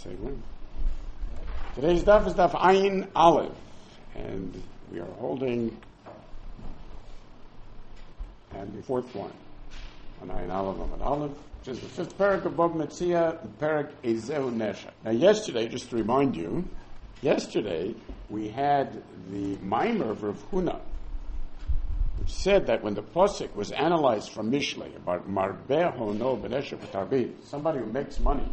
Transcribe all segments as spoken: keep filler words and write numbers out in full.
say when. Today's daf is daf Ayin Aleph, and we are holding and the fourth one on Ayin Aleph on Aleph, which is the fifth parak of Bava Metzia, the parak Ezehu Nesha. Now, yesterday, just to remind you, yesterday we had the Maimer of Rav Huna, which said that when the posuk was analyzed from Mishlei about Marbeh Hono B'Nesha V'Tarbit, somebody who makes money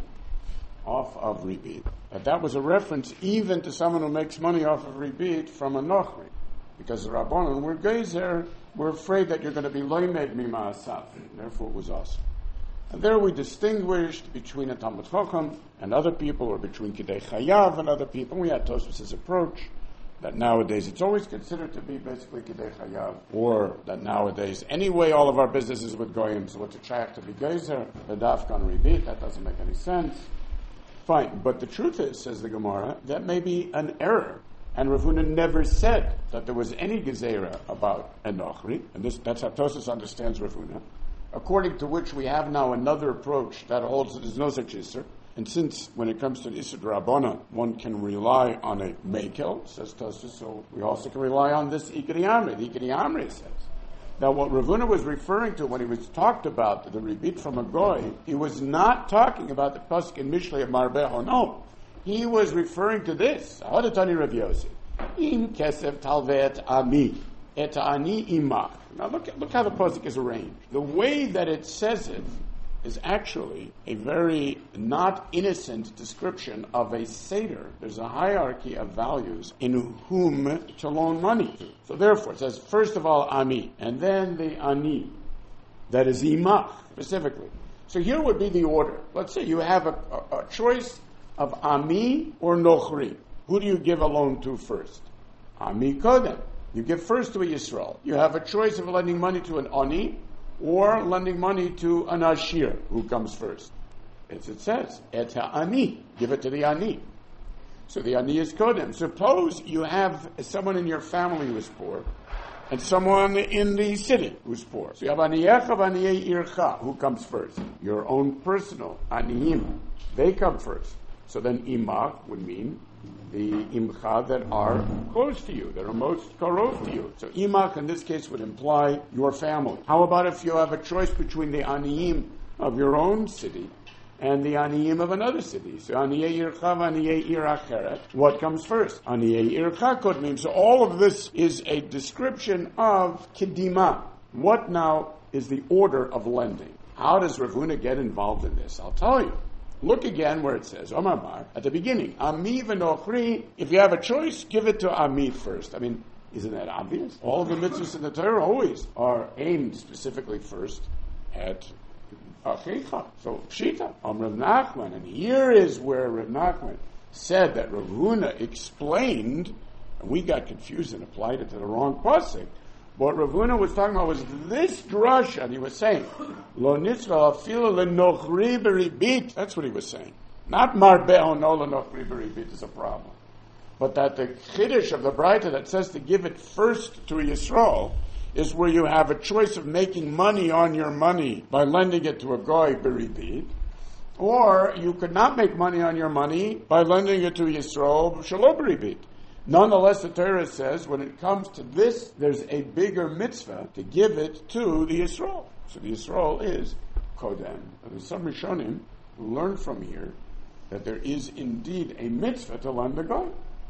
off of Ribit, that that was a reference even to someone who makes money off of Ribit from a Nochri, because the Rabbanon were gezer, were afraid that you're going to be loimed mima asaf, therefore it was us. And there we distinguished between a Talmud Chacham and other people, or between Kidei Chayav and other people. We had Tosfos' approach that nowadays it's always considered to be basically Kidei Chayav, or that nowadays anyway all of our businesses with Goyim, so what's a shaykh to be gezer, the daf kan Ribit, that doesn't make any sense. Fine, but the truth is, says the Gemara, that may be an error. And Rav Huna never said that there was any gezerah about a Nochri, and this, that's how Tosfos understands Rav Huna, according to which we have now another approach that holds that there's no such Isser. And since when it comes to the Isser Rabbana, one can rely on a Mekel, says Tosfos, so we also can rely on this Ikari Amri. The Ikari Amri says. Now, what Rav Huna was referring to when he was talked about the Ribit from a Goy, he was not talking about the pasuk in Mishlei of Marbeh Hono. He was referring to this. Hadatani Rav Yossi. Im kesef talvet ami et ani imach. Now look, look how the pasuk is arranged. The way that it says it is actually a very not innocent description of a seder. There's a hierarchy of values in whom to loan money. So therefore, it says first of all ami, and then the ani. That is imach specifically. So here would be the order. Let's say you have a, a, a choice of ami or nochri. Who do you give a loan to first? Ami kodem. You give first to a Yisrael. You have a choice of lending money to an ani or lending money to an ashir. Who comes first? As it says, et ani. Give it to the ani. So the ani is kodem. Suppose you have someone in your family who is poor and someone in the city who's poor. So you have aniyecha v'aniyei ircha. Who comes first? Your own personal aniyim. They come first. So then imach would mean the imcha that are close to you, that are most karov to you. So imach in this case would imply your family. How about if you have a choice between the aniyim of your own city and the aniyim of another city? So aniyei ircha v'aniyei ir acheret. What comes first? Aniyei ircha could mean. So all of this is a description of kedima. What now is the order of lending? How does Rav Huna get involved in this? I'll tell you. Look again where it says, Omar Bar, at the beginning, Ami v'nochri, if you have a choice, give it to Ami first. I mean, isn't that obvious? All of the mitzvahs in the Torah always are aimed specifically first at Achicha. So, Pshita, Om Rav Nachman, and here is where Rav Nachman said that Rav Huna explained, and we got confused and applied it to the wrong pasuk. What Rav Huna was talking about was this drasha, and he was saying, Lo nitzvah afilu lenochri beribit. That's what he was saying. Not marbeh hono lenochri beribit is a problem. But that the chiddush of the Braita that says to give it first to a Yisrael is where you have a choice of making money on your money by lending it to a goy beribit, or you could not make money on your money by lending it to a Yisrael shelo beribit. Nonetheless, the Torah says, when it comes to this, there's a bigger mitzvah to give it to the Yisrael. So the Yisrael is Kodem. And there's some Rishonim who learn from here that there is indeed a mitzvah to lend the guy.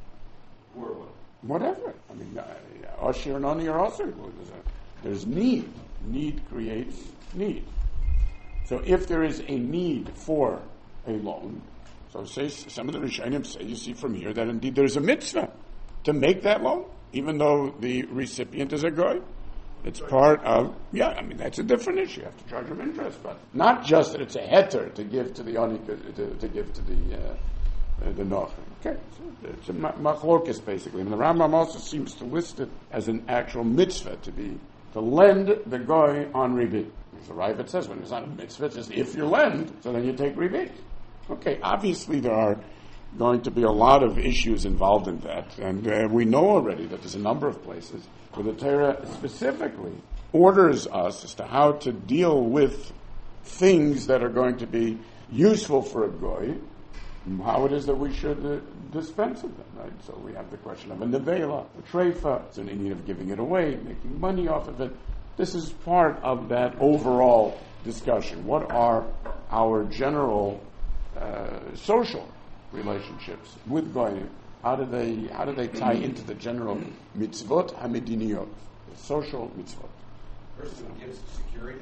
Or whatever. I mean, Ashir and Ani are also equal. There's need. Need creates need. So if there is a need for a loan, so say some of the Rishonim say, you see from here, that indeed there's a mitzvah to make that loan, even though the recipient is a guy. It's part of, yeah, I mean, that's a different issue. You have to charge them interest, but not just that it's a heter to give to the oni, to, to, to give to the uh, uh, the nochrim. Okay, so it's a machlokes basically. And the Rambam also seems to list it as an actual mitzvah to be to lend the guy on ribit. So Ravid says when it's not a mitzvah, it's just if you lend, so then you take ribit. Okay, obviously there are going to be a lot of issues involved in that, and uh, we know already that there's a number of places where the Torah specifically orders us as to how to deal with things that are going to be useful for a goy, how it is that we should uh, dispense of them, right? So we have the question of a nevela, a treifa, it's in need of giving it away, making money off of it. This is part of that overall discussion. What are our general uh, social relationships with goyim? How do they how do they tie into the general mitzvot hamediniyot, the social mitzvot? Person who gives security,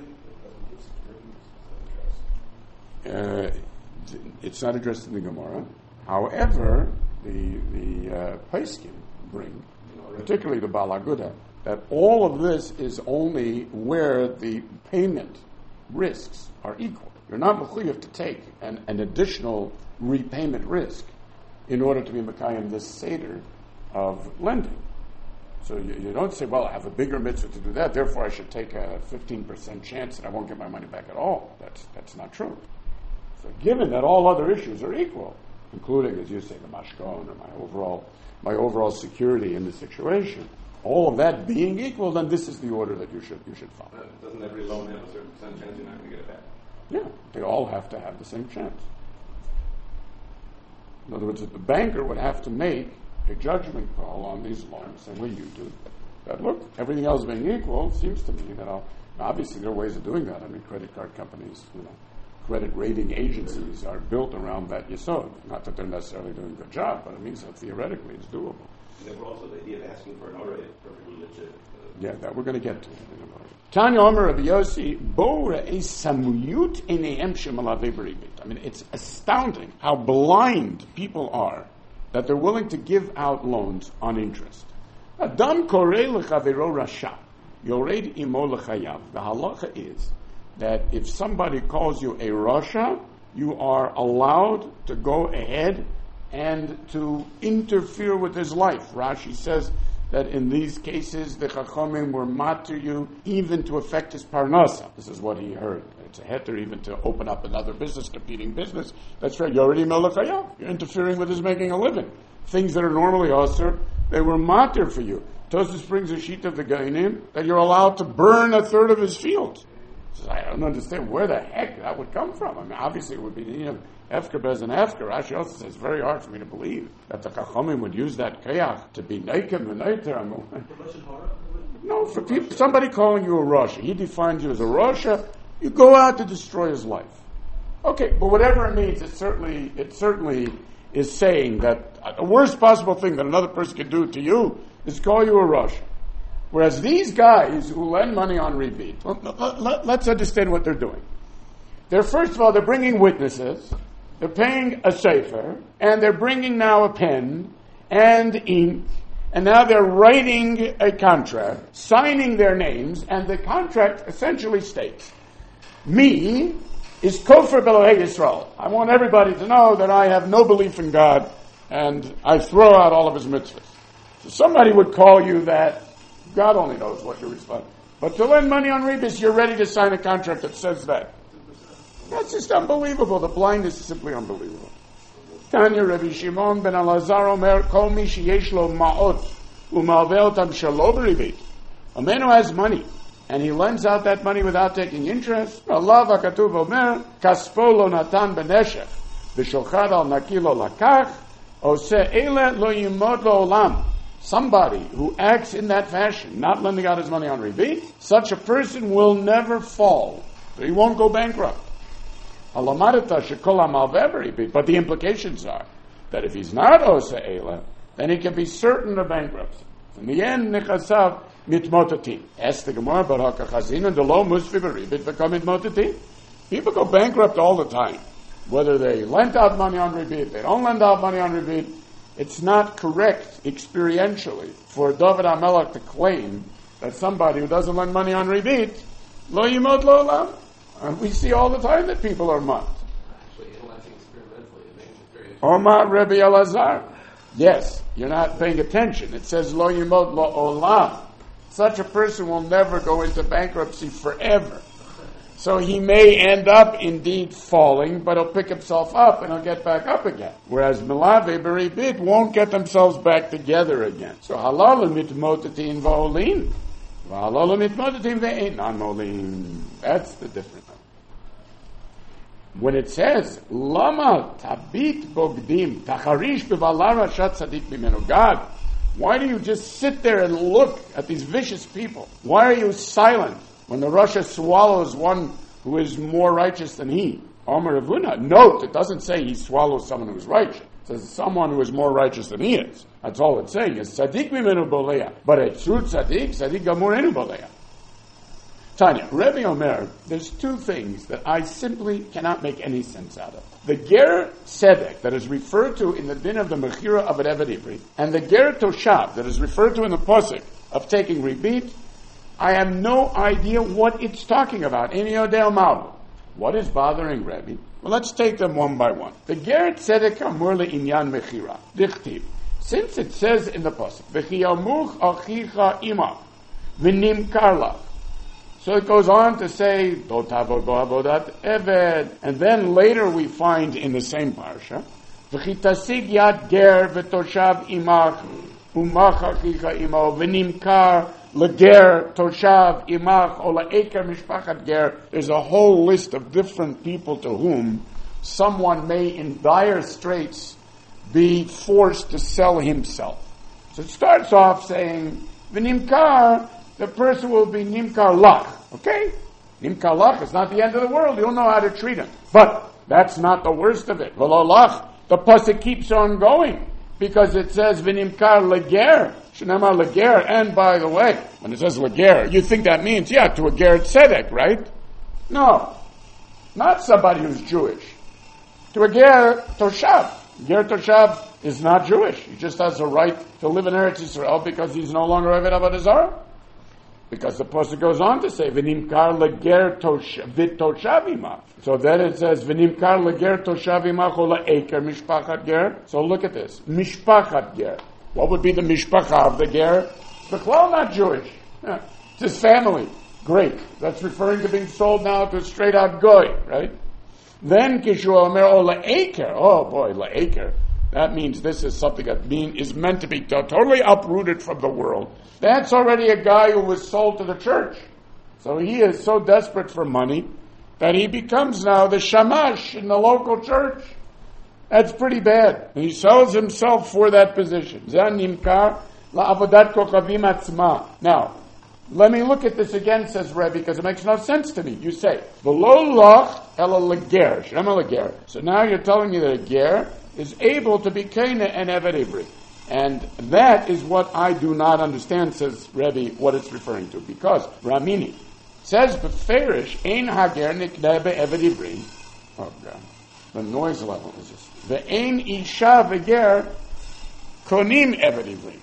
doesn't give security. Uh, it's not addressed in the Gemara. However, the the uh, Paiskim bring, particularly the Balaguda, that all of this is only where the payment risks are equal. You're not mechuyev to take an, an additional repayment risk in order to be Mekayim this Seder of lending. So you, you don't say, well, I have a bigger mitzvah to do that, therefore I should take a fifteen percent chance that I won't get my money back at all. That's that's not true. So given that all other issues are equal, including, as you say, the mashkon or my overall my overall security in the situation, all of that being equal, then this is the order that you should you should follow. Uh, doesn't every loan have a certain percent chance you're not going to get it back? Yeah, they all have to have the same chance. In other words, the banker would have to make a judgment call on these loans, saying, well, you do that. Look, everything else being equal, it seems to me that I'll, obviously there are ways of doing that. I mean, credit card companies, you know, credit rating agencies are built around that yesod. Not that they're necessarily doing a good job, but it means that theoretically it's doable. And then also the idea of asking for an order is perfectly legit. Uh, yeah, that we're going to get to. Tanya Omer Rabbi Yossi, Bo re'ei samuyut eineihem shemalave beribit. I mean, it's astounding how blind people are that they're willing to give out loans on interest. Adam korei lechavero rasha, yored imo lechayav. The halacha is that if somebody calls you a rasha, you are allowed to go ahead and to interfere with his life. Rashi says that in these cases the chachamim were matir you even to affect his parnasa. This is what he heard. It's a heter even to open up another business, competing business. That's right. You're already melechayah. You're interfering with his making a living. Things that are normally osir, they were matir for you. Tosfos brings a sheet of the Gainim that you're allowed to burn a third of his fields. Says, I don't understand where the heck that would come from. I mean, obviously it would be, you know, Efker bez and Efker. Rashi also says it's very hard for me to believe that the Chachamim would use that kayach to be neikim and neiter. No, for people, somebody calling you a Rasha, he defines you as a Rasha, you go out to destroy his life. Okay, but whatever it means, it certainly, it certainly is saying that the worst possible thing that another person could do to you is call you a Rasha. Whereas these guys who lend money on rebate, let's understand what they're doing. They're, first of all, they're bringing witnesses, they're paying a sefer, and they're bringing now a pen and ink, and now they're writing a contract, signing their names, and the contract essentially states, me is Kofar Belohei Yisrael. I want everybody to know that I have no belief in God, and I throw out all of his mitzvahs. So somebody would call you that. God only knows what your response. But to lend money on rebis, you're ready to sign a contract that says that. That's just unbelievable. The blindness is simply unbelievable. Tanya Rabbi Shimon ben Elazar Omer, Kol mi sheyesh lo ma'ot u'malveh otam shelo b'ribit. A man who has money, and he lends out that money without taking interest, Allah v'katuv Omer, kaspo lo natan b'neshech, v'shochad al naki lo lakach, oseh ele lo yimod lo olam. Somebody who acts in that fashion, not lending out his money on rebate, such a person will never fall. So he won't go bankrupt. But the implications are that if he's not osa ela, then he can be certain of bankruptcy. In the end, nichasav mitmotatin. Ask the Gemara, but hakachazin and the lo musfi beribit become mitmotatin. People go bankrupt all the time. Whether they lent out money on rebate, they don't lend out money on rebate. It's not correct experientially for David HaMelech to claim that somebody who doesn't lend money on rebate, lo yimod lo olam. And we see all the time that people are mocked. Actually, analyzing experimentally, it makes it very Omar Rebbe Elazar. Yes, you're not paying attention. It says lo yimod lo olam. Such a person will never go into bankruptcy forever. So he may end up indeed falling, but he'll pick himself up and he'll get back up again. Whereas Melave Beribit won't get themselves back together again. So halal mitmotatin va'olin. Halal mitmotatin ve'enan molin. That's the difference. when it says, Lama tabit bogdim tacharish bevalar rashat tzadik mimenu, God, why do you just sit there and look at these vicious people? Why are you silent when the Russia swallows one who is more righteous than he? Omer Avuna. Note, it doesn't say he swallows someone who is righteous. It says someone who is more righteous than he is. That's all it's saying. It's tzaddik mimenu boleya. But a true tzaddik, tzaddik gamur enu boleya. Tanya, Rebbe Omer, there's two things that I simply cannot make any sense out of. The Ger Tzedek that is referred to in the din of the Mechira of an Eved Ivri, and the Ger Toshav that is referred to in the Pasuk of taking Ribit, I have no idea what it's talking about. Any Odel Mavu. What is bothering Rebbe? Well, let's take them one by one. The Ger Tzedek Amur Inyan Mechira. Dichtiv. Since it says in the Pasuk, V'chiyamuch achicha imach, v'nimkar lach. So it goes on to say, Do tavod bo avodat eved. And then later we find in the same parsha, V'chitasig yad ger v'toshav imach, umach achicha imach, v'nimkar leger toshav imach, o la'eker mishpachat ger. There's a whole list of different people to whom someone may in dire straits be forced to sell himself. So it starts off saying, v'nimkar, the person will be nimkar lach. Okay? Nimkar lach is not the end of the world. You'll know how to treat him. But that's not the worst of it. V'lo lach, the pasuk keeps on going because it says v'nimkar leger. Shenamar leger. And by the way, when it says leger, you think that means, yeah, to a ger tzedek, right? No. Not somebody who's Jewish. To a ger toshav. Ger toshav is not Jewish. He just has a right to live in Eretz Yisrael because he's no longer Eved Avodah Zarah. Because the pasuk goes on to say, "V'nimkar leger v'toshav imach." So then it says, "V'nimkar leger toshav imach o la'eker mishpachat ger." So look at this, mishpachat ger. What would be the mishpacha of the ger? B'chlal not Jewish. Yeah. It's his family. Great. That's referring to being sold now to a straight out goy, right? Then kishu omer o la'eker. Oh boy, la'eker. That means this is something that mean, is meant to be totally uprooted from the world. That's already a guy who was sold to the church. So he is so desperate for money that he becomes now the shamash in the local church. That's pretty bad. And he sells himself for that position. Now, let me look at this again, says Rebbe, because it makes no sense to me. You say, V'lo lach ela leger, shema leger. So now you're telling me that a ger is able to be Kana and Eved Ivri. And that is what I do not understand, says Rebbe, what it's referring to. Because Ramini says, Beferish, Ein Hager Niknebe Eved Ivri. Oh God, the noise level is just. Ve'ein Isha Veger Konim Eved Ivri.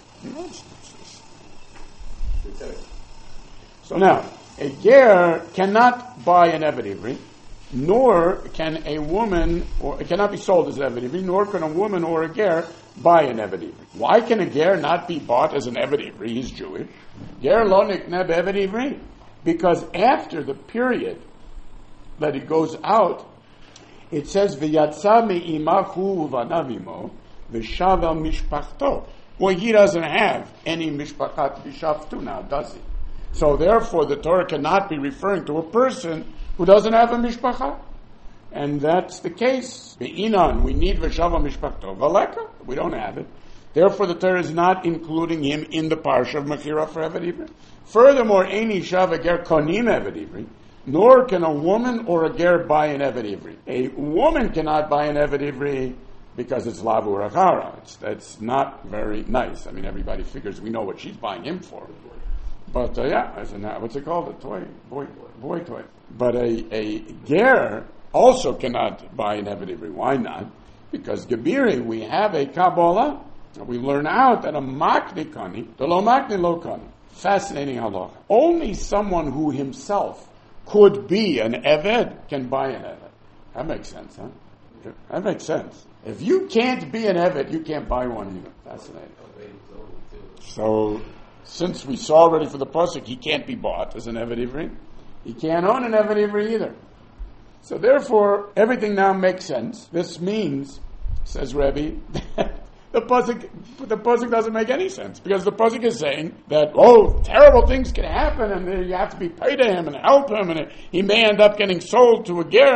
So now, a ger cannot buy an Eved Ivri, nor can a woman, or it cannot be sold as an Eved Ivri, nor can a woman or a ger buy an Eved Ivri. Why can a ger not be bought as an Eved Ivri? He's Jewish. Ger lo nikneh be'Eved Ivri. Because after the period that it goes out, it says, V'yatsa me'imachu u'vanavimo v'shav el mishpachto. Well, he doesn't have any mishpachat v'shavtu now, does he? So therefore, the Torah cannot be referring to a person who doesn't have a mishpacha. And that's the case. Be'inan, we need v'shava mishpachto. V'aleka, we don't have it. Therefore, the Torah is not including him in the parsha of Mechira for Eved Ivri. Furthermore, ein isha v'ger konim Eved Ivri, nor can a woman or a ger buy an Eved Ivri. A woman cannot buy an Eved Ivri because it's lavu rachara. It's, that's not very nice. I mean, everybody figures we know what she's buying him for. But uh, yeah, as a, what's it called? A toy, boy, boy toy. But a, a ger also cannot buy an Eved Ivri. Why not? Because Gebiri, we have a Kabbalah. We learn out that a makni kani, the lo makni lo kani. Fascinating halacha. Only someone who himself could be an Eved can buy an Eved. That makes sense, huh? That makes sense. If you can't be an Eved, you can't buy one either. Fascinating. So, since we saw already for the pasuk, he can't be bought as an Eved Ivri. He can't own an Eved Ivri either. So therefore, everything now makes sense. This means, says Rebbe, the pasuk, the pasuk doesn't make any sense because the pasuk is saying that oh, terrible things can happen, and you have to be paid to him and help him, and he may end up getting sold to a ger.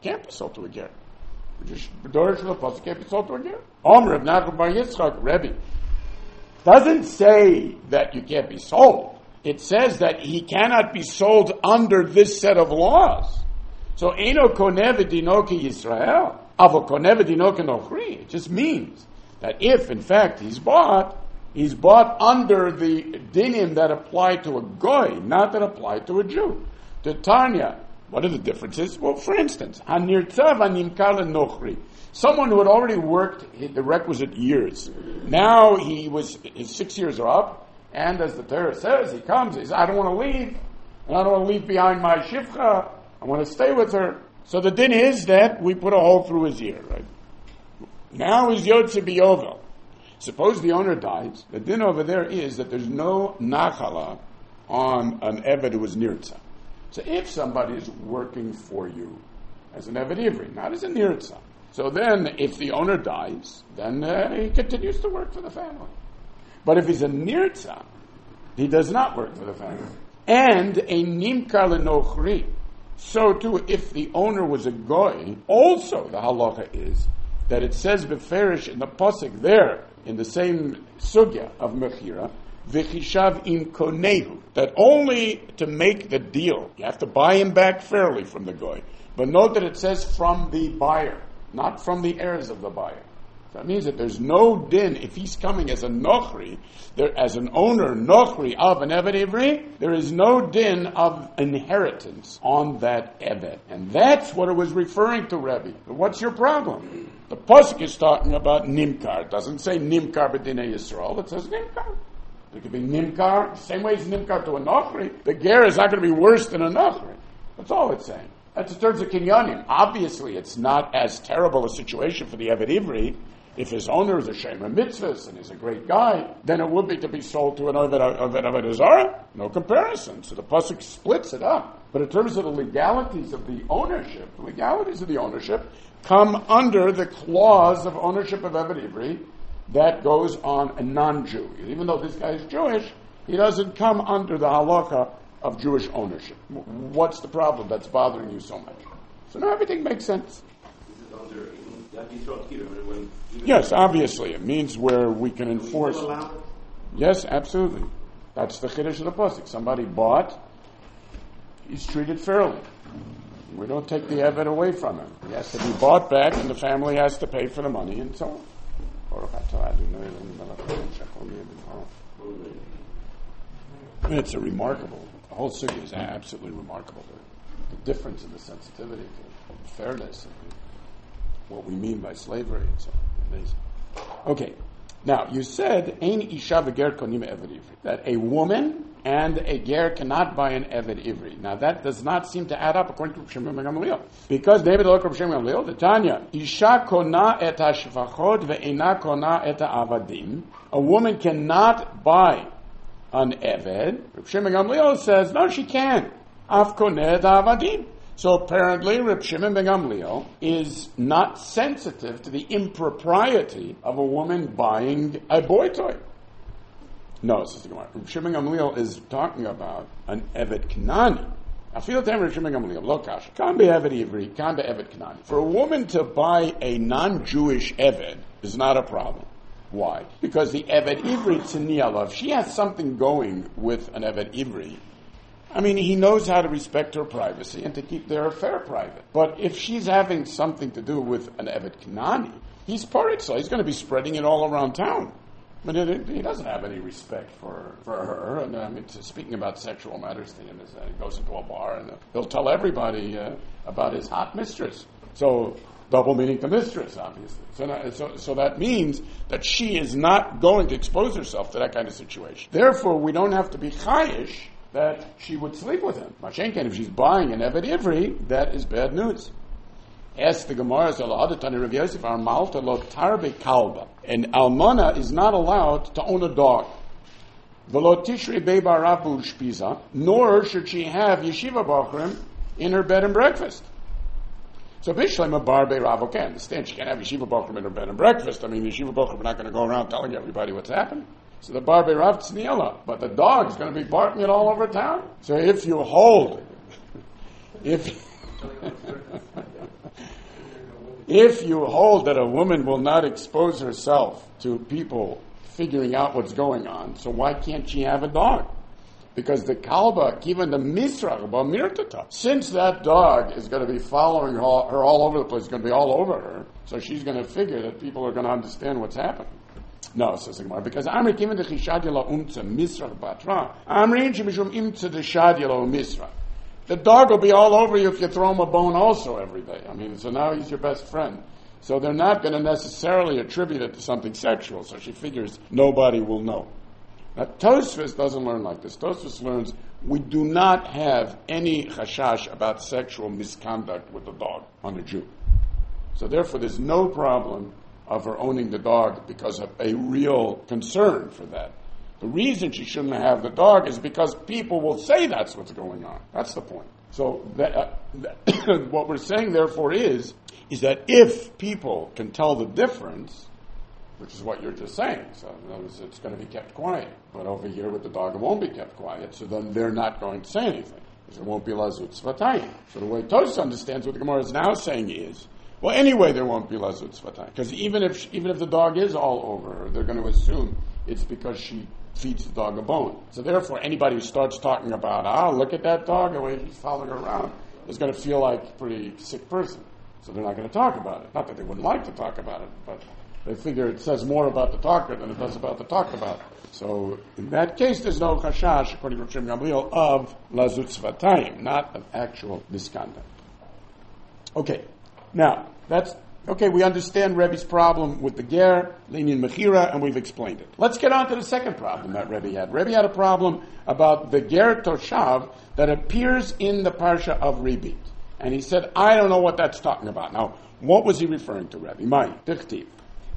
can't be sold to a ger. Just Dorish of the pasuk can't be sold to a ger. Omer of Nachum bar Yitzchak, Rebbe, doesn't say that you can't be sold. It says that he cannot be sold under this set of laws. So, Eino koneh v'dinoki Yisrael, avo koneh v'dinoki nochri. It just means that if, in fact, he's bought, he's bought under the dinim that apply to a goy, not that apply to a Jew. To Tanya, what are the differences? Well, for instance, hanirtzav animkar nochri. Someone who had already worked the requisite years. Now he was, his six years are up, and as the Torah says, he comes, he says, I don't want to leave, and I don't want to leave behind my shivcha, I want to stay with her. So the din is that we put a hole through his ear, right? Now he's Yotze B'Yovel. Suppose the owner dies, the din over there is that there's no nachala on an Eved who was nirtza. So if somebody is working for you as an Eved Ivri, not as a nirtza, so then, if the owner dies, then uh, he continues to work for the family. But if he's a nirtza, he does not work for the family. And a nimkar lenochri. So too, if the owner was a goy, also the halacha is that it says beferish in the pasuk there, in the same sugya of mechira, v'chishav im konehu, that only to make the deal, you have to buy him back fairly from the goy. But note that it says from the buyer, not from the heirs of the buyer. That means that there's no din if he's coming as a nochri, there, as an owner nochri of an Eved Ivri, there is no din of inheritance on that Eved. And that's what it was referring to, Rebbe. But what's your problem? The pasuk is talking about nimkar. It doesn't say nimkar b'dinei Yisrael. It says nimkar. It could be nimkar, same way as nimkar to a nochri. The ger is not going to be worse than a nochri. That's all it's saying. That's in terms of kinyanim. Obviously, it's not as terrible a situation for the Eved Ivri. If his owner is a Shemer Mitzvahs and he's a great guy, then it would be to be sold to an Eved Avodah Zarah. No comparison. So the pasuk splits it up. But in terms of the legalities of the ownership, the legalities of the ownership come under the clause of ownership of Eved Ivri that goes on a non-Jew. Even though this guy is Jewish, he doesn't come under the halakha of Jewish ownership. What's the problem that's bothering you so much? So now everything makes sense. Yes, obviously. It means where we can enforce. Yes, absolutely. That's the chiddush of the pasuk. Somebody bought, he's treated fairly. We don't take the Eved away from him. He has to be bought back, and the family has to pay for the money, and so on. It's a remarkable, the whole sugya is absolutely remarkable. The, the difference in the sensitivity, the fairness, and what we mean by slavery, and so on. Amazing. Okay, now you said, Ein isha v'ger konim eved ivri, that a woman and a ger cannot buy an eved ivri. Now that does not seem to add up according to Rav Shimon ben Gamliel. Because David Loch Rav Shimon ben Gamliel, the Tanya, isha kona et hashvachot ve'ena kona et ha'avadim. A woman cannot buy an eved. Rav Shimon ben Gamliel says, no, she can. Af koneh et ha'avadim. So apparently, Reb Shimon ben Gamliel is not sensitive to the impropriety of a woman buying a boy toy. No, says the Gemara. Reb Shimon ben Gamliel is talking about an Eved Knani. I feel that Reb Shimon ben Gamliel, lo kasha. Can be Eved Ivri, can be Eved Knani. For a woman to buy a non-Jewish Eved is not a problem. Why? Because the Eved Ivri tzinialav, she has something going with an Eved Ivri. I mean, he knows how to respect her privacy and to keep their affair private. But if she's having something to do with an Eved Knani, he's paritza, so he's going to be spreading it all around town. I mean, he doesn't have any respect for, for her. And I mean, speaking about sexual matters to him, is that he goes into a bar and he'll tell everybody uh, about his hot mistress. So, double meaning to mistress, obviously. So, now, so, so that means that she is not going to expose herself to that kind of situation. Therefore, we don't have to be chayish that she would sleep with him. Mashenken, if she's buying an Eved Ivri, that is bad news. Ask the Gemara, Rav Yosef, our Malta lo tarbe kalba. An almana is not allowed to own a dog. V'lo tishrei beiba rabu shpiza, nor should she have yeshiva bachrim in her bed and breakfast. So Bishlema Barbe Rav, okay, I understand she can't have yeshiva bachrim in her bed and breakfast. I mean, the yeshiva bachrim are not going to go around telling everybody what's happened. So the Barbe Rav tzniela, but the dog's going to be barking it all over town. So if you hold, if If you hold that a woman will not expose herself to people figuring out what's going on, so why can't she have a dog? Because the kalba, given the misrach, mirtata, since that dog is going to be following her all, her all over the place, going to be all over her, so she's going to figure that people are going to understand what's happening. No, says the Gemara, because Amri given the chishadila umtza misrach batra, Amri mishum imtza the shadila misrach. The dog will be all over you if you throw him a bone also every day. I mean, so now he's your best friend. So they're not going to necessarily attribute it to something sexual, so she figures nobody will know. Now, Tosfos doesn't learn like this. Tosfos learns we do not have any chashash about sexual misconduct with the dog on a Jew. So therefore, there's no problem of her owning the dog because of a real concern for that. The reason she shouldn't have the dog is because people will say that's what's going on. That's the point. So that, uh, that what we're saying, therefore, is, is that if people can tell the difference, which is what you're just saying, so in other words, it's going to be kept quiet. But over here with the dog, it won't be kept quiet, so then they're not going to say anything, because it won't be lazut svatayim. So the way Tosfos understands what the Gemara is now saying is, well, anyway, there won't be lazut svatayim, because even if even if the dog is all over her, they're going to assume it's because she feeds the dog a bone. So therefore, anybody who starts talking about, ah, look at that dog, the way he's following her around, is going to feel like a pretty sick person. So they're not going to talk about it. Not that they wouldn't like to talk about it, but they figure it says more about the talker than it does about the talked about. So in that case, there's no chashash, according to Shem Gamliel, of lazut svatayim, not of actual misconduct. Okay, now that's okay. We understand Rebbe's problem with the ger, linyan mechira, and we've explained it. Let's get on to the second problem that Rebbe had. Rebbe had a problem about the ger toshav that appears in the parsha of Ribit, and he said, "I don't know what that's talking about." Now, what was he referring to, Rebbe? Mai tichtiv.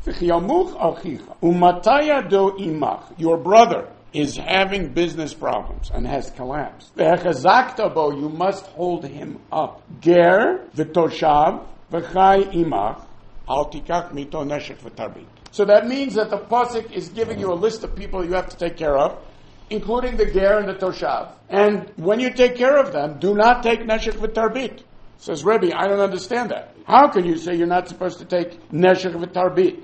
Your brother is having business problems and has collapsed. You must hold him up. Ger v'toshav v'chai imach al tikach mito neshek v'tarbit. So that means that the pasuk is giving you a list of people you have to take care of, including the ger and the toshav. And when you take care of them, do not take neshek v'tarbit. Says Rebbe, I don't understand that. How can you say you're not supposed to take neshek v'tarbit?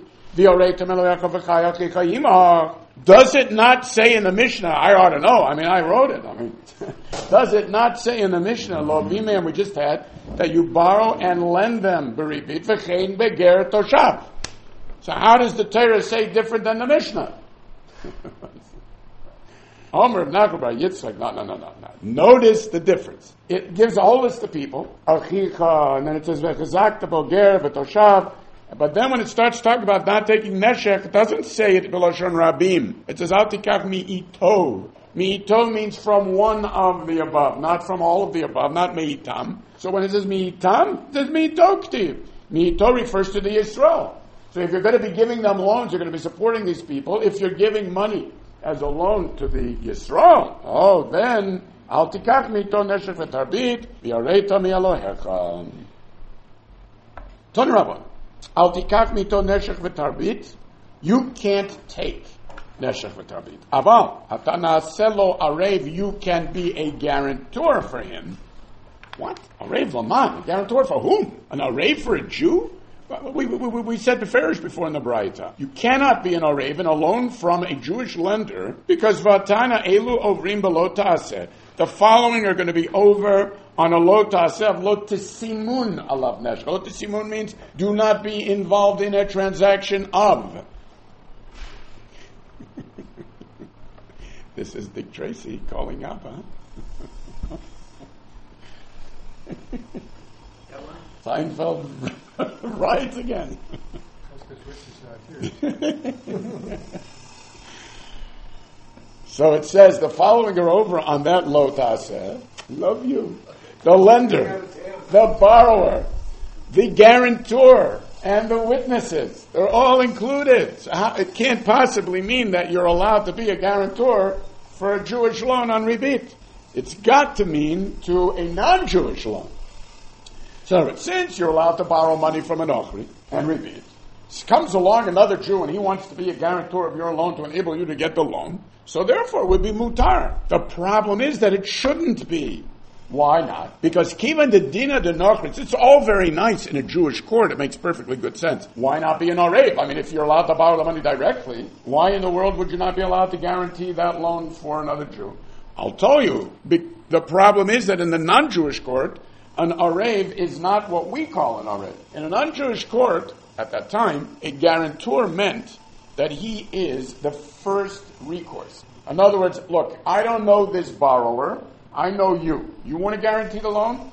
Does it not say in the Mishnah, I ought to know, I mean, I wrote it, I mean, does it not say in the Mishnah, Lo Vimem we just had, that you borrow and lend them, beribit v'chein beger toshav? So how does the Torah say different than the Mishnah? Omer of Nachbar Yitzchak, no, no, no, no, no. Notice the difference. It gives a whole list of people, and then it says, v'chazak beger v'toshav. But then when it starts talking about not taking neshek, it doesn't say it b'lashon rabim. It says, al tikach mi'ito. Mi'ito means from one of the above, not from all of the above, not mi'itam. So when it says mi'itam, it says mi'ito k'tiv. Mi'ito refers to the Yisrael. So if you're going to be giving them loans, you're going to be supporting these people. If you're giving money as a loan to the Yisrael, oh, then, al tikach mi'ito neshek v'tarbit, v'yareita mi'alohecha. Ton Rabban. Al tikach mito neshech v'tarbit. You can't take neshech v'tarbit. Aval atana selo arev. You can be a guarantor for him. What? Arev laman? A guarantor for whom? An arev for a Jew? We, we, we, we said beferish before in the Braita. You cannot be an arev and a loan from a Jewish lender because vatana elu ovrim b'lo ta'aseh. The following are going to be over on a lo ta'aseh, lo tesimun alav neshech. Lo tesimun means do not be involved in a transaction of. This is Dick Tracy calling up, huh? Seinfeld riots again. So it says the following are over on that lo ta'aseh. Love you. The lender, the borrower, the guarantor, and the witnesses. They're all included. So how, it can't possibly mean that you're allowed to be a guarantor for a Jewish loan on Ribit. It's got to mean to a non-Jewish loan. So since you're allowed to borrow money from an Ochri and Ribit, comes along another Jew and he wants to be a guarantor of your loan to enable you to get the loan, so therefore it would be mutar. The problem is that it shouldn't be. Why not? Because Kivan the Dina de Nochritz, it's all very nice in a Jewish court. It makes perfectly good sense. Why not be an Arev? I mean, if you're allowed to borrow the money directly, why in the world would you not be allowed to guarantee that loan for another Jew? I'll tell you, be- the problem is that in the non-Jewish court, an Arev is not what we call an Arev. In a non-Jewish court, at that time, a guarantor meant that he is the first recourse. In other words, look, I don't know this borrower, I know you. You want to guarantee the loan?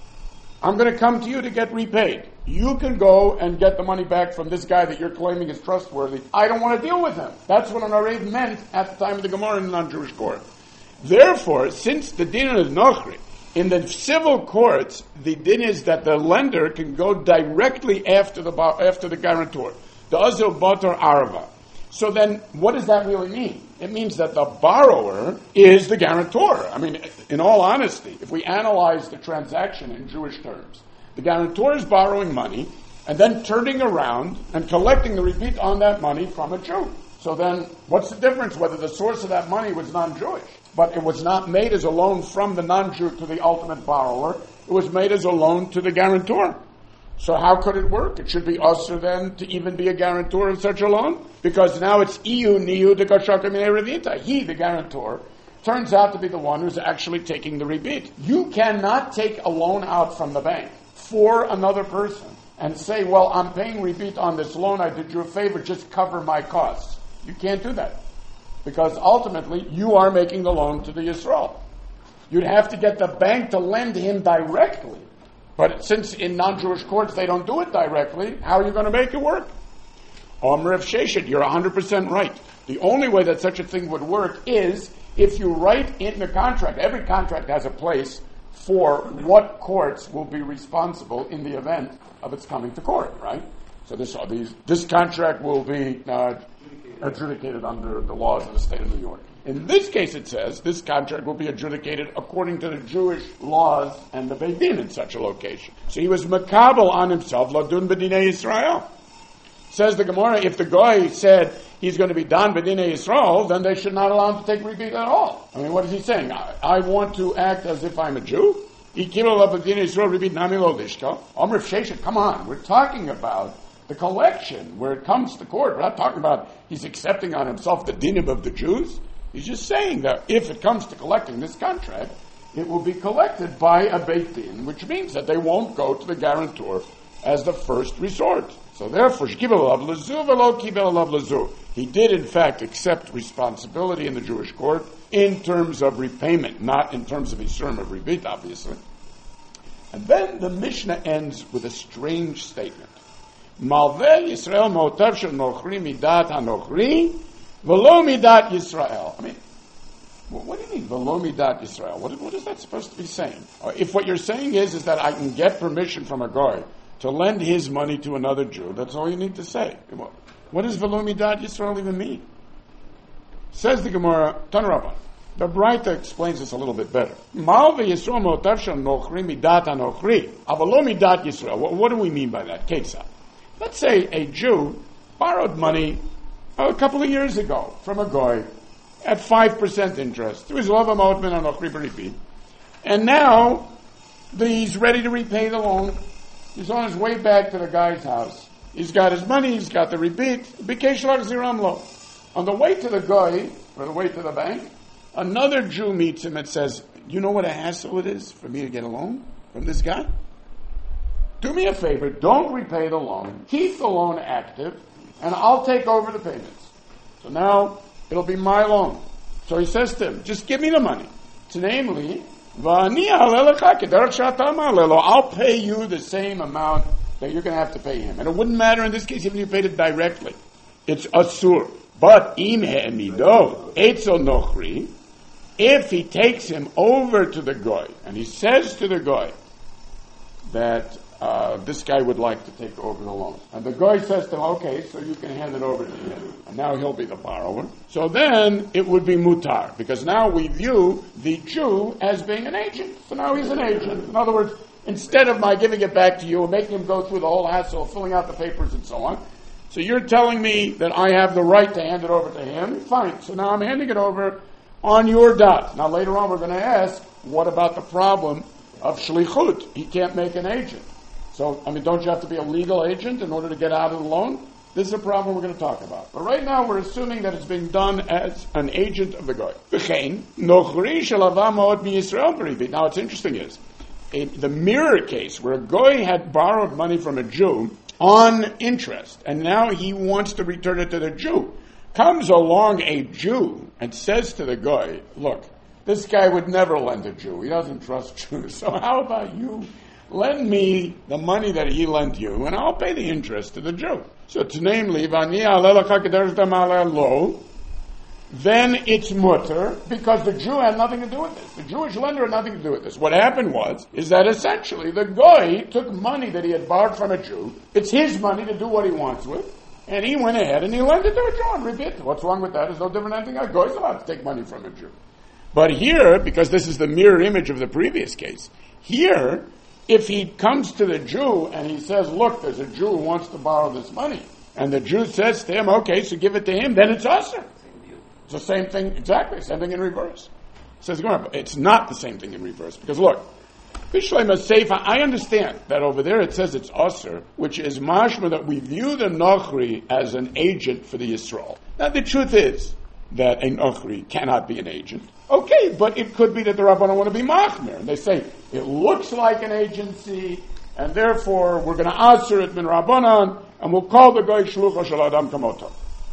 I'm going to come to you to get repaid. You can go and get the money back from this guy that you're claiming is trustworthy. I don't want to deal with him. That's what an Arev meant at the time of the Gemara in the non-Jewish court. Therefore, since the din is nochri, in the civil courts, the din is that the lender can go directly after the after the guarantor. The azil batar arava. So then, what does that really mean? It means that the borrower is the guarantor. I mean, in all honesty, if we analyze the transaction in Jewish terms, the guarantor is borrowing money and then turning around and collecting the rebate on that money from a Jew. So then, what's the difference whether the source of that money was non-Jewish? But it was not made as a loan from the non-Jew to the ultimate borrower. It was made as a loan to the guarantor. So how could it work? It should be usher then to even be a guarantor of such a loan? Because now it's iu niu de kashaka mine revita. He, the guarantor, turns out to be the one who's actually taking the rebate. You cannot take a loan out from the bank for another person and say, well, I'm paying rebate on this loan, I did you a favor, just cover my costs. You can't do that. Because ultimately, you are making the loan to the Yisrael. You'd have to get the bank to lend him directly. But since in non-Jewish courts they don't do it directly, how are you going to make it work? Omer of Sheshet, you're one hundred percent right. The only way that such a thing would work is if you write in the contract. Every contract has a place for what courts will be responsible in the event of its coming to court, right? So this, these, this contract will be uh, adjudicated under the laws of the state of New York. In this case, it says this contract will be adjudicated according to the Jewish laws and the Beit Din in such a location. So he was makabel on himself, ladun b'dinei Yisrael. Says the Gemara, if the guy said he's going to be dan b'dinei Yisrael, then they should not allow him to take rebate at all. I mean, what is he saying? I, I want to act as if I'm a Jew? Come on, we're talking about the collection where it comes to court. We're not talking about he's accepting on himself the dinim of the Jews. He's just saying that if it comes to collecting this contract, it will be collected by a Beit Din, which means that they won't go to the guarantor as the first resort. So therefore, he did in fact accept responsibility in the Jewish court in terms of repayment, not in terms of Yisurim of rebate, obviously. And then the Mishnah ends with a strange statement. Malveh Yisrael motav shel nochri midat hanochri v'lo midat Yisrael. I mean, what do you mean, v'lo midat Yisrael? What, what is that supposed to be saying? If what you're saying is, is that I can get permission from a guy to lend his money to another Jew, that's all you need to say. What does v'lo midat Yisrael even mean? Says the Gemara, Tanarabban. The Braita explains this a little bit better. Malveh Yisrael motav shel nochri midat hanochri v'lo midat Yisrael. What do we mean by that? Ketzah. Let's say a Jew borrowed money a couple of years ago from a guy at five percent interest. And now he's ready to repay the loan. He's on his way back to the guy's house. He's got his money, he's got the rebate. On the way to the guy, or the way to the bank, another Jew meets him and says, you know what a hassle it is for me to get a loan from this guy? Do me a favor, don't repay the loan, keep the loan active, and I'll take over the payments. So now, it'll be my loan. So he says to him, just give me the money. So namely, I'll pay you the same amount that you're going to have to pay him. And it wouldn't matter in this case even if you paid it directly. It's asur. But if he takes him over to the guy, and he says to the guy that Uh, this guy would like to take over the loan. And the guy says to him, okay, so you can hand it over to him. And now he'll be the borrower. So then it would be mutar, because now we view the Jew as being an agent. So now he's an agent. In other words, instead of my giving it back to you and making him go through the whole hassle of filling out the papers and so on, so you're telling me that I have the right to hand it over to him? Fine. So now I'm handing it over on your dot. Now later on we're going to ask, what about the problem of shlichut. He can't make an agent. So, I mean, don't you have to be a legal agent in order to get out of the loan? This is a problem we're going to talk about. But right now, we're assuming that it's being done as an agent of the goy. Now, what's interesting is, in the mirror case, where a goy had borrowed money from a Jew on interest, and now he wants to return it to the Jew, comes along a Jew and says to the goy, look, this guy would never lend a Jew. He doesn't trust Jews. So how about you lend me the money that he lent you, and I'll pay the interest to the Jew. So to namely, then it's mutter, because the Jew had nothing to do with this. The Jewish lender had nothing to do with this. What happened was, is that essentially the goy took money that he had borrowed from a Jew. It's his money to do what he wants with, and he went ahead and he lent it to a Jew and rebit. What's wrong with that? It's no different than anything else. A goy's allowed to take money from a Jew. But here, because this is the mirror image of the previous case, here, if he comes to the Jew and he says, look, there's a Jew who wants to borrow this money, and the Jew says to him, okay, so give it to him, then it's usher. It's the same thing, exactly, same thing in reverse. It says, it's not the same thing in reverse, because look, I understand that over there it says it's usher, which is mashma that we view the Nochri as an agent for the Yisrael. Now the truth is that a Nochri cannot be an agent. Okay, but it could be that the Rabbanan want to be machmir, and they say it looks like an agency, and therefore we're going to answer it min Rabbanan, and we'll call the guy shlucha shel adam kamoto.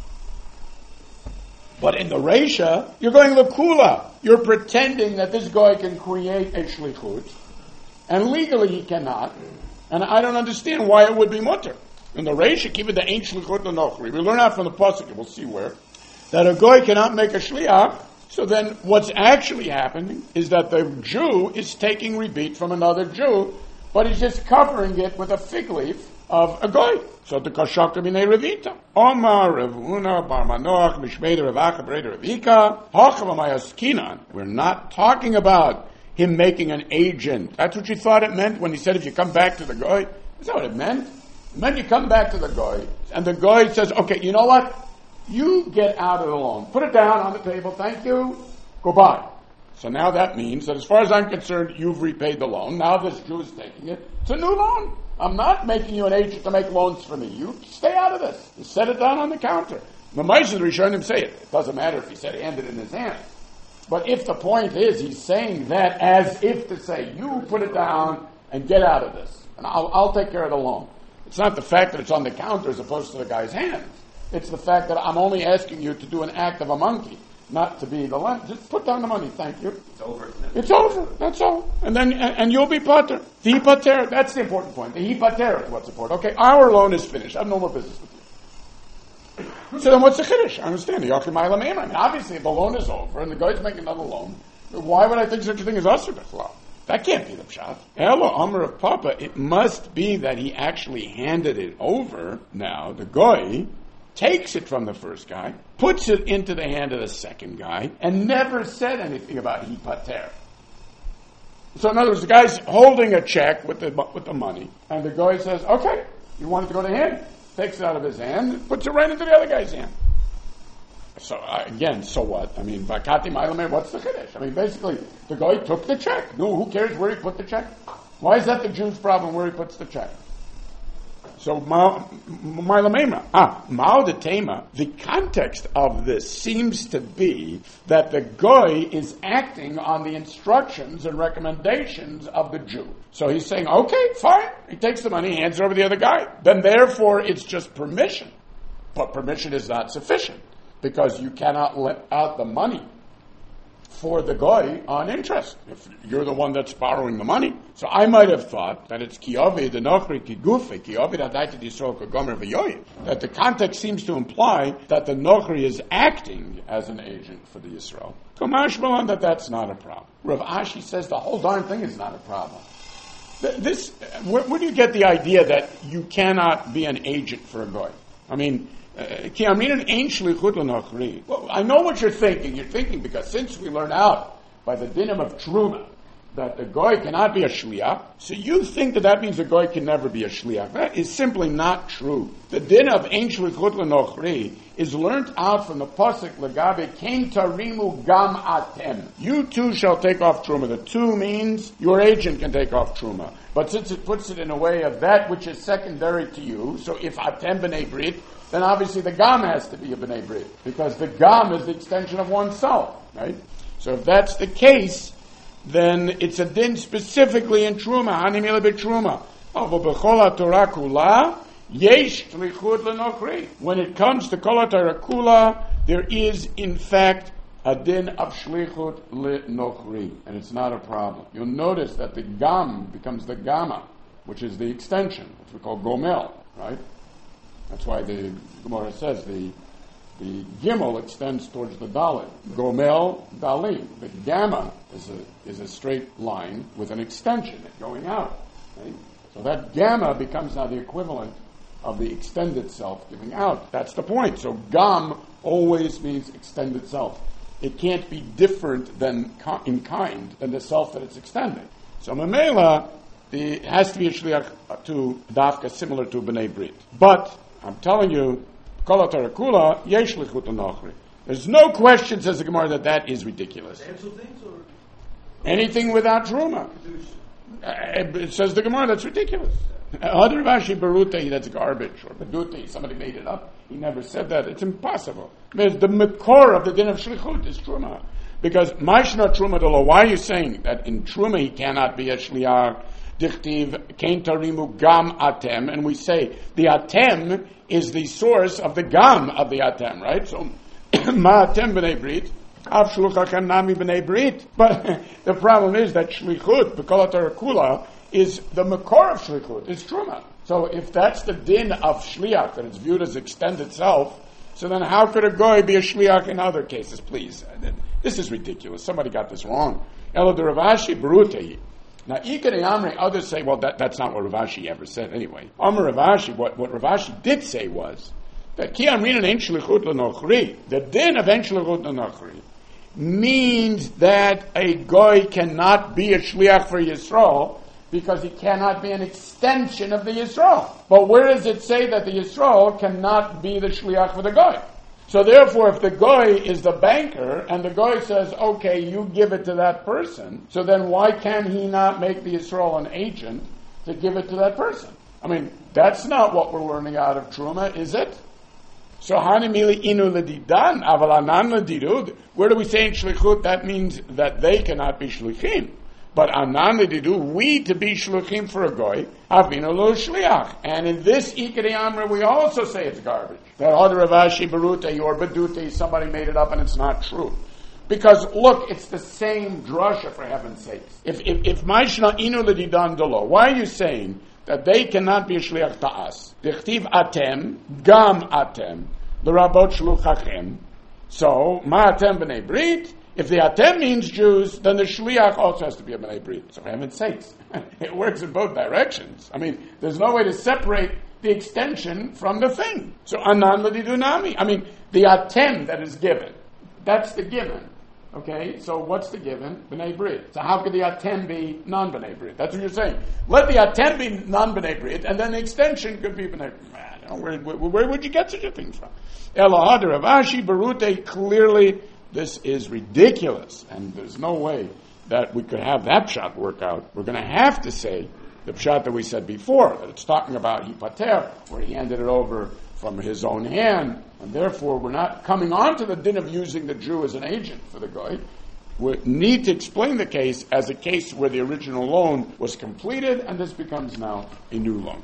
But in the Reisha, you're going lekula. You're pretending that this guy can create a shlichut, and legally he cannot, and I don't understand why it would be mutter. In the Reisha, keep it the ain't shlichut l'nochri. We learn out from the pasuk, we'll see where, that a guy cannot make a shliach. So then what's actually happening is that the Jew is taking rebate from another Jew, but he's just covering it with a fig leaf of a goy. So the kashaka minei revita. Omar Ravuna Bar Manoach Mishmei Ravacha Breder Ravika Hachavamayas. We're not talking about him making an agent. That's what you thought it meant when he said if you come back to the goy. That's not what it meant. It meant you come back to the goy, and the goy says, okay, you know what? You get out of the loan. Put it down on the table. Thank you. Goodbye. So now that means that as far as I'm concerned, you've repaid the loan. Now this Jew is taking it. It's a new loan. I'm not making you an agent to make loans for me. You stay out of this. You set it down on the counter. The Moshe Rishonim say it. It doesn't matter if he said hand it in his hand. But if the point is he's saying that as if to say, you put it down and get out of this. And I'll, I'll take care of the loan. It's not the fact that it's on the counter as opposed to the guy's hands. It's the fact that I'm only asking you to do an act of a monkey, not to be the lender. Just put down the money, thank you. It's over. It's over, that's all. And then, and, and you'll be pater. The pater, that's the important point. The pater is what's important. Okay, our loan is finished. I have no more business with you. So then what's the chiddush? I understand. The Yochim Ma'ila Meimah. I mean, obviously, if the loan is over and the guy's making another loan, why would I think such a thing as Asur B'chlal? That can't be the pshat. Elo Amar of Papa, it must be that he actually handed it over now, the goy, takes it from the first guy, puts it into the hand of the second guy, and never said anything about he pater. So in other words, the guy's holding a check with the with the money, and the guy says, okay, you want it to go to him? Takes it out of his hand, and puts it right into the other guy's hand. So uh, again, so what? I mean, Vakati Ma'ilame, what's the chiddush? I mean, basically, the guy took the check. No, who cares where he put the check? Why is that the Jew's problem where he puts the check? So, Ma'ila ah, Ma'odetema, the context of this seems to be that the goy is acting on the instructions and recommendations of the Jew. So he's saying, okay, fine. He takes the money, hands it over to the other guy. Then therefore it's just permission. But permission is not sufficient because you cannot let out the money for the goy on interest, if you're the one that's borrowing the money. So I might have thought that it's kiyovi the nochri kigufe kiyovi adaita disol kagomer v'yoyim. That the context seems to imply that the nochri is acting as an agent for the Yisrael. Kamashmalan that that's not a problem. Rav Ashi says the whole darn thing is not a problem. This, where, where do you get the idea that you cannot be an agent for a goy? I mean. Well, I know what you're thinking. You're thinking because since we learn out by the dinim of Truma that the goy cannot be a shliach, so you think that that means the goy can never be a shliach. That is simply not true. The din of ein shlichut lenochri is learnt out from the pasuk legabe kein tarimu gam atem. You too shall take off truma. The two means your agent can take off truma. But since it puts it in a way of that which is secondary to you, so if atem b'nei brit, then obviously the gam has to be a b'nei brit, because the gam is the extension of oneself, right? So if that's the case, then it's a din specifically in truma. Hani mila b'truma. B'chol Torah kula yesh shlichut lenochri. When it comes to kol Torah kula, there is in fact a din of shlichut lenochri, and it's not a problem. You'll notice that the gam becomes the gamma, which is the extension, which we call gomel, right? That's why the Gemara says the the gimel extends towards the dalet. Gomel dalim. The gamma is a is a straight line with an extension going out. Right? So that gamma becomes now the equivalent of the extended self giving out. That's the point. So gam always means extended self. It can't be different than in kind than the self that it's extending. So Mamela, the it has to be a shliach to dafka similar to b'nei brit. But I'm telling you, kol Torah kula yesh shlichut lenochri. There's no question, says the Gemara, that that is ridiculous. Anything without truma. Uh, it says the Gemara, that's ridiculous. Other Rashi Barute, that's garbage, or Badute, somebody made it up. He never said that. It's impossible. Because the makor of the din of shlichut is truma. Because Maishna truma dolo, why are you saying that in truma he cannot be a shliach? Dichtiv kein tarimu gam atem, and we say the atem is the source of the gam of the atem, right? So ma atem b'nei brit, av shluchachem nami b'nei brit. But the problem is that shlichut, b'kol Torah kula, is the makor of shlichut, is truma. So if that's the din of shliach, that it's viewed as extended self, so then how could a goy be a shliach in other cases, please? This is ridiculous. Somebody got this wrong. Elo de Ravashi Barutei. Now, Ikari Amri, others say, well, that, that's not what Ravashi ever said anyway. Amr Ravashi, what, what Ravashi did say was that Ki Amrin ein shlichut lenochri, the din of ein shlichut lenochri, means that a goy cannot be a shliach for Yisrael because he cannot be an extension of the Yisrael. But where does it say that the Yisrael cannot be the shliach for the goy? So therefore, if the goy is the banker, and the goy says, okay, you give it to that person, so then why can he not make the Yisrael an agent to give it to that person? I mean, that's not what we're learning out of Truma, is it? So, hanimili inu ledidan, avalanan ledidud. Where do we say in shlichut? That means that they cannot be shlichim. But anan ledidu, we to be shlichim for a goy, avinu lo shliach. And in this Ikari Amra, we also say it's garbage. That other Ravashi Barute or Badute, somebody made it up and it's not true. Because look, it's the same drasha, for heaven's sakes. If if if Maishna inu ledidan dolo, why are you saying that they cannot be a shliach to us? Dichtiv atem, gam atem, l'rabot shluchachem. So, ma atem b'nei brit. If the atem means Jews, then the shliach also has to be a b'nei brit. So, for heaven's sakes, it works in both directions. I mean, there's no way to separate the extension from the thing. So, anan l'didunami. I mean, the atem that is given, that's the given. Okay, so what's the given? B'nei brit. So how could the atem be non-b'nei brit? That's what you're saying. Let the atem be non-b'nei brit, and then the extension could be b'nei brit. Man, where, where, where would you get such a thing from? Elohad Ravashi Barute, clearly this is ridiculous, and there's no way that we could have that pshat work out. We're going to have to say the pshat that we said before, that it's talking about hipater, where he handed it over from his own hand, and therefore we're not coming on to the din of using the Jew as an agent for the goy. We need to explain the case as a case where the original loan was completed, and this becomes now a new loan.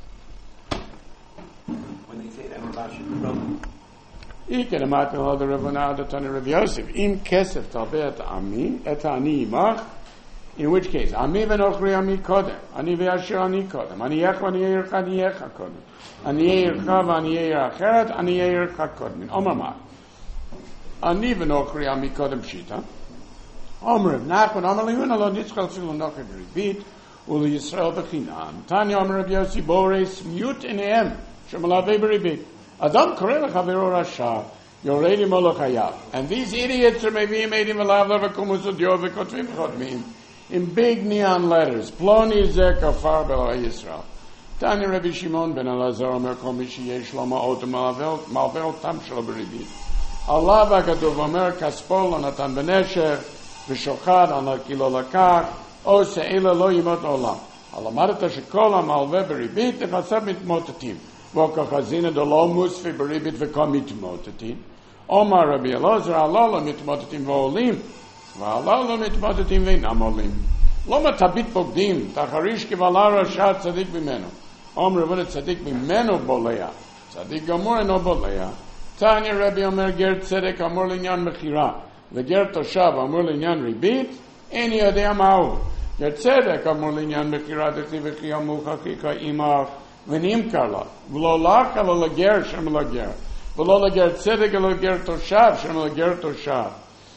When they say that, Ravashi wrote, Iker amatel hada Ravana Tani Rav Yosef im kesef talbe et ami et ani imach. In which case, ami v'nochri ami kodem, ani v'yashir ani kodem, ani yech v'ani yeircha ani yecha kodem, ani yeircha v'ani yeir acheret, ani yeircha kodem. Omer ma, ani v'nochri ami kodem shita. Omer Rav Nachman, Omer liyuna lo nitzchel tzilu nochri b'ribit, uli Yisrael b'chinam. Tanya Omer Rav Yossi bores mute in ehem, shemalave b'ribit. Adam koreh lechavero rasha, yoredi molo chayav. And these idiots are maybe made him alav levakumus udyov v'kotvim chodmim. in big neon letters. Ploni zeh kafar b'lo Yisrael. Tanya Rabbi Shimon ben Elazar Omer Kol Mishi Yesh Lo Ma'ot Malvel Tam Shelo B'Ribit. Alav HaKatuv Omer Kaspo Lo Natan B'Nesher V'Shochad Al Kilo Lakach O Se'ela Lo Yimot Olam. Alamarata Shekol HaMalveh B'Ribit Echasab Mitmotetim. V'Kach Hazina Dolo Musfi B'Ribit V'Kom Mitmotetim. Omar Rabbi Elazar Alolo Mitmotetim V'Olim V'Alolo Mitmotetim V'Inam Olim. Loma Tabit Bogdim Tacharish Kivalara Shat Tzadik B'Menu. Omer Ravuna Tzadik B'Menu Boleya. Tzadik Gamor no Boleya. Tanya Rabbi Omer Ger Tzedek Amor Linyan Mechira. V'Ger Toshav Amor Linyan Ribit. Eni Yodei Ma'u. Ger Tzedek Amor Linyan Mechira Dechti V'Chiyamu Chachika Imach V'Nim Karla. V'Lo Lach Alo Lager Shem Lager. V'Lo Lager Tzedek Alo Ger Toshav Shem Lager Toshav.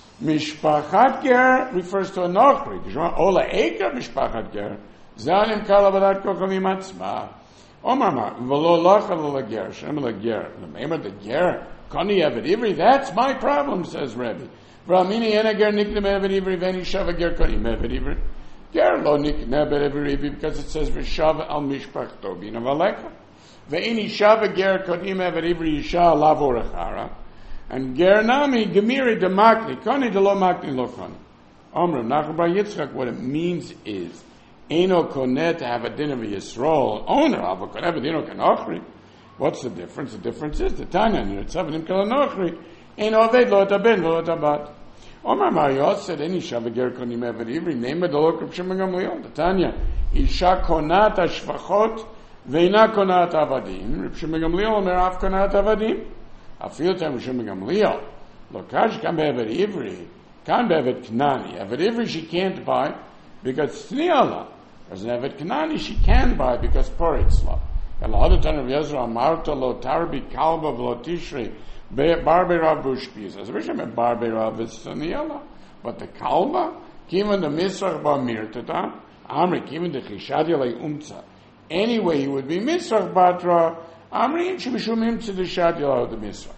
Mishpachat Ger refers to a Nochri. Ola Eker Mishpachat Ger. Zanim Kala Badat Kochavim Atzma. Omar Ma, V'lo Lach Alo Lager, Shem Lager. Remember the Ger, Kani Evet Ivri, that's my problem, says Rebbe. V'amini Ena Ger Niknem Evet Ivri, V'eni Shava Ger Kani Evet Ivri. Ger Lo Niknem Evet Ivri, because it says V'shava Al Mishpachto Bina Valeka. V'eni Shava Ger Kani Evet Ivri, Yisha Lavo Rechara. And Ger Nami, Gemiri de Makni, Kani de Lo Makni Lo Kani. Omrim, Nachum Bar Yitzchak, what it means is, Eno Konet to have a din of Yisrael, owner of a Konet, but Eno Kanochri. What's the difference? The difference is the Tanya, and it's Avadim Kalanochri, Eno Aved Lo Taben Lo Tabat. Omar Mariot said, Any Shavager Konim Eved Ivri, name it the Lord of Shimon Gamliel. The Tanya, Isha Konat Ashvachot, Veina Konat Avadim, Reb Shimon Gamliel, Omer Av Konat Avadim. Afil Tam Reb Shimon Gamliel, Lokash Kam Eved Ivri, Kam Eved Knani. Eved Ivri she can't buy, because Tzniala. As an Evet Kanani, she can buy because Poritzla. And the other time of Yezra, Marta lo Tarbi Kalba lo Tishri, Barbera Bushpis. As a Risham, Barbera Vistaniela. But the Kalba, given the Misrach Bar Mirtata, Amri, given the Chishadia le Umza. Anyway, he would be Misrach Batra, Amri, and Shemishumim to the Shadia of the Misrach.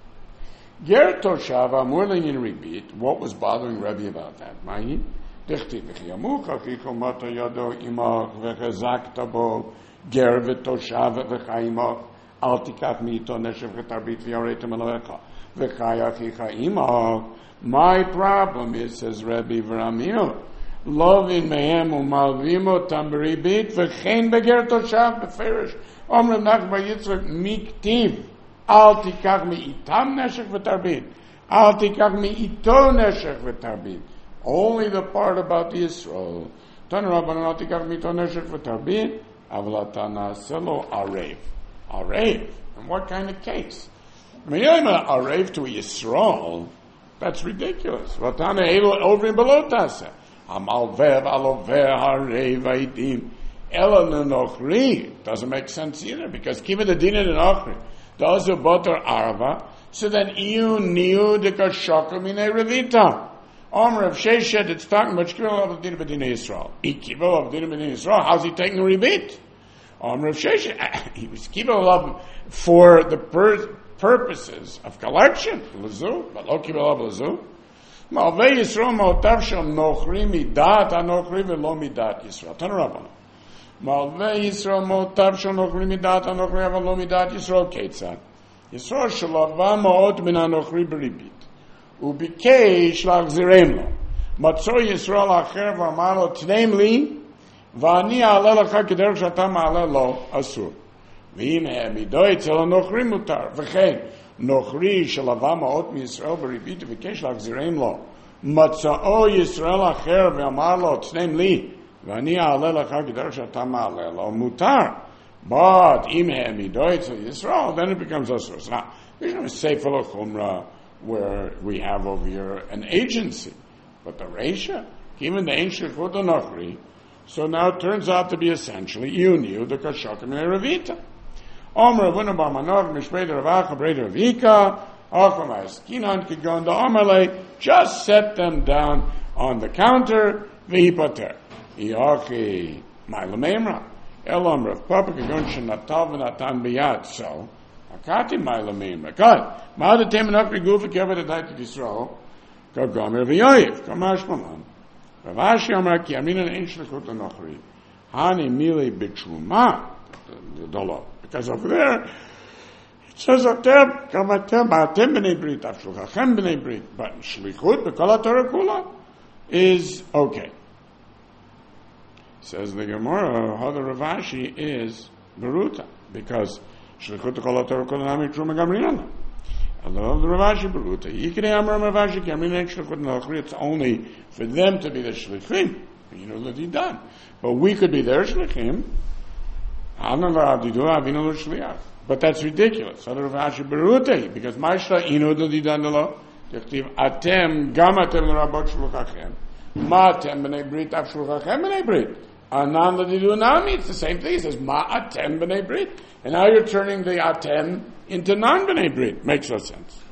Ger Toshava, Murlin in Rebit, what was bothering Rebbe about that? Mahi? Dichti v'chiyamu chachiko mata yado imach v'chazakta bo ger v'toshav v'chayimach al tikach mi'ito neshev v'tarbit v'yaretem aloecha v'chayach icha imach. My problem is, says Rebbe V'ramil, lovin mehem u'malvimo tam b'ribit v'chein b'ger toshav b'ferish omrem nach b'yitzrak miktiv al tikach mi'itam neshev v'tarbit al tikach mi'ito neshev v'tarbit. Only the part about the Yisrael. Tana Rabbanan al tikach mito nesher v'tarbit, avlatana selo arev. Arev? And what kind of case? I mean, I'm an arev to a Yisrael. That's ridiculous. Vatana elo over in below tase. Amalvev alover arev aidim. Ela nenochri. Doesn't make sense either, because kiva the din in ochri. Does a butter arva. So then iu niu de kashoka mine revita. Omer of Sheshet, it's talking about Shkirah of Din B'Din Yisrael. He Kibbel of Din B'Din Yisrael, how's he taking a rebate? Omer of Sheshet, he was Kibbel of for the pur- purposes of collection, Lazu, but lo Kibbel of Lazu. Malvei Yisrael Mo'tav Shel Nochri Midat, HaNochri V'lo Midat Yisrael. Tana Rabbana. Malvei Yisrael Mo'tav Shel Nochri Midat, HaNochri V'lo Midat Yisrael Ketzad. Yisrael Shalava Ma'ot Min HaNochri B'Ribit. וביקש להחזירם לו. מצוא ישראל אחר ואמר לו, תנם לי, ואני אעלה לך כדרך שאתה מעלה לו, אסור. והנה העמידו אצל הנוכרי מותר. וכן, נוכרי שלווה מאות מישראל בריבית וביקש להחזירם לו. מצאו ישראל אחר ואמר לו, תנם לי, ואני אעלה לך כדרך שאתה מעלה לו, מותר. But אם העמידו אצל ישראל, then it becomes אסור. So now, there's no sefer l'chumrah where we have over here an agency. But the Reisha, even the ancient Chut Nochri, so now it turns out to be essentially Yuniu, the Kashokim and Ravita. Omer Avuna Bar Manor, Mishpei Ravacha, Breda Ravika, Acham Askinan Kigon, the Omerle, just set them down on the counter, Vihipater. Iachi, Maila Memra, El Omer of Papa Kigon Shenatav Natan Biyat, so, Akati Maila Memra. God, Ma'adatem Nokri Gufa Kevet Adait Yisrael, Kagomer V'yoyev, Kamash Maman. Rav Ashi Amar Ki Aminan Ein Shlichut L'Nochri Hani Mili B'Truma the Dolo. Because over there it says Atem Kamatem Atem B'nei Brit Avshulchachem B'nei Brit, but Shlichut B'Kol HaTorah Kula is okay. Says the Gemara, how the Rav Ashi is Beruta, because Shlichut B'Kol HaTorah Kula Nami Truma Gamriana. Although the Rav Ashi Beruta, Yikri Amar Rav Ashi Gamriana Shlichut L'Nochri, it's only for them to be the Shlichim. You know that he done. But we could be their Shlichim. But that's ridiculous. So the Rav Ashi Beruta, because Ma'ishla Inu Didandalo, Yachtiv Atem Gam Atem L'Rabot Shluchachem, Ma Atem B'nei Brit Av Shluchachem B'nei Brit. Anan L'Didu Nami, it's the same thing. It says Ma Atem B'nei Brit. And now you're turning the Atem into non B'nei Brit. Makes no sense.